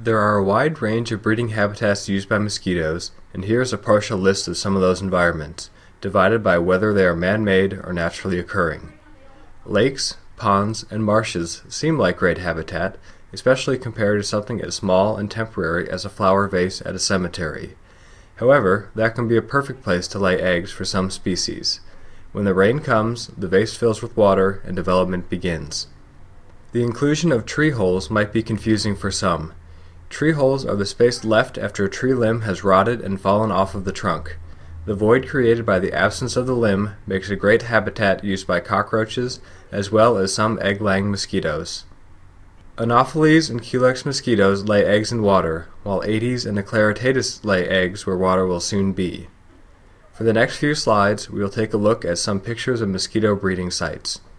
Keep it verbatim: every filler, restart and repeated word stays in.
There are a wide range of breeding habitats used by mosquitoes, and here is a partial list of some of those environments, divided by whether they are man-made or naturally occurring. Lakes, ponds, and marshes seem like great habitat, especially compared to something as small and temporary as a flower vase at a cemetery. However, that can be a perfect place to lay eggs for some species. When the rain comes, the vase fills with water and development begins. The inclusion of tree holes might be confusing for some. Tree holes are the space left after a tree limb has rotted and fallen off of the trunk. The void created by the absence of the limb makes a great habitat used by cockroaches as well as some egg-laying mosquitoes. Anopheles and Culex mosquitoes lay eggs in water, while Aedes and Eclairitatus lay eggs where water will soon be. For the next few slides, we will take a look at some pictures of mosquito breeding sites.